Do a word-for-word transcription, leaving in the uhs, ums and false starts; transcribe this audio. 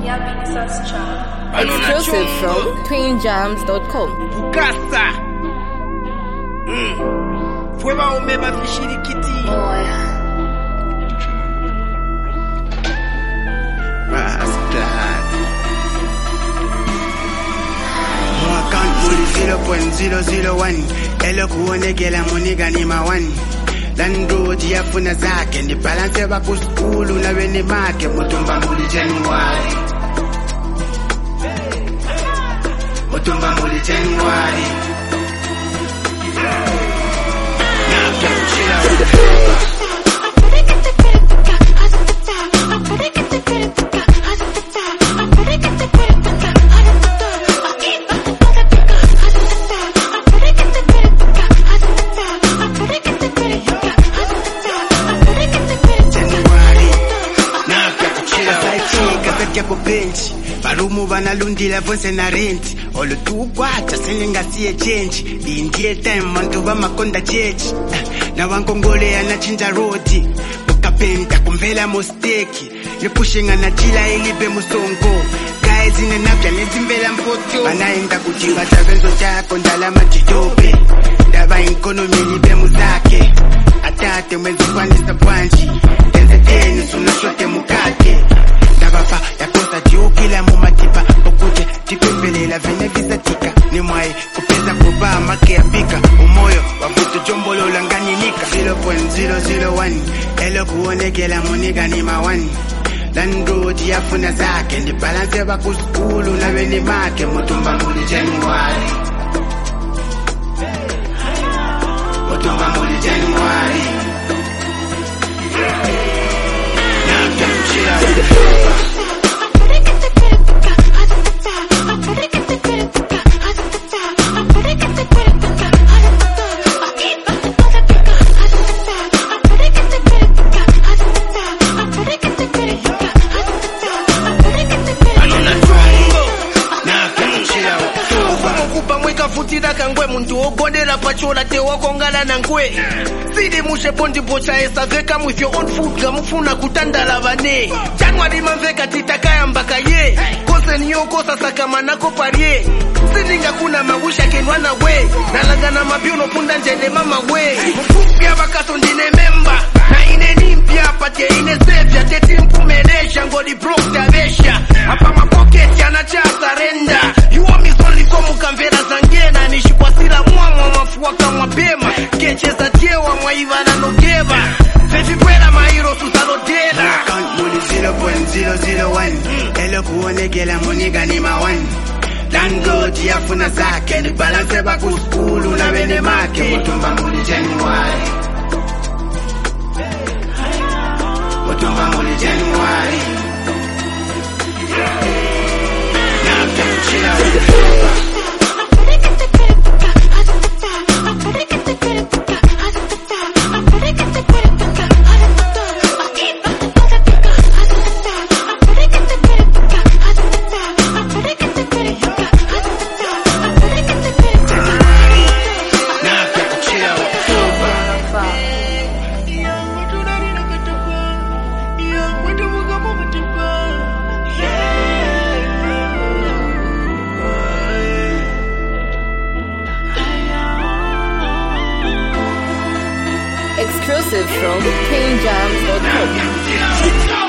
Exclusive from twin jams dot com. Bukasa. Mm. Fue ba umeba fishirikiti. Bastard. Mo account muli zero point zero zero one. Elo kuonekela muniga ni mawani. Landro jiyafuna zake ni balance ba kuskulu na weni make mutumba muli January. Mutumba muli January. Now get chill out. Bench barumu banalundila vonse na rent olo tukwacha senengasiye change indie time mantu bamakonda church na wankongole anachinja road ukapenta kumvela mistake ni pushing anachila ilibe musongo guys ine nabya nezimbela mpoto banaenda kujinga chavenzo chako ndala majidobe ndaba economy libe muzake atate mwenzi kwanisa bwanji tenze teni sunashote mukate Tabapa ya kosa juu kila mumatipa Okuje tipembelela vene vizatika Ni mwai kupeza kuba make ya pika Umoyo wavuto jombolo langani nika zero point zero zero one Elo kuonekela muniga ni mawani Landro jiyafuna zake Ni balance ba kuskulu na weni make Mutumba muli January Mutumba muli January Now get chill out. Futira kangwe muntu ogondela pachola te wakongala na nkwe Sidi mushe pondi pocha esa veka with your own food gamufuna kutandala vane January manveka titakaya mbaka ye Kose niyo kosa sakama nako parie Sininga kuna mawisha kenwana we Nalanga na mabiono punda njene mama we Mpupia bakaso ndine memba Na ine nimpia patie ine sevya Teti mpumenesha ngodi broke tabesha Hapa mapocket ya nacha sarenda You want me only komu kamvera zangena Nishikwa sila mwa mafua kama pema Kecheza tiewa mwaiva na nogeva Fefi kwela mahiro susalotela Account muli zero point zero zero one Elo kuonekela muniga ni mawani Landro jiyafuna zake Ni balance ba kuskulu na wene make Mutumba muli January Mutumba muli January Now get chill out. Exclusive from twin jams dot com.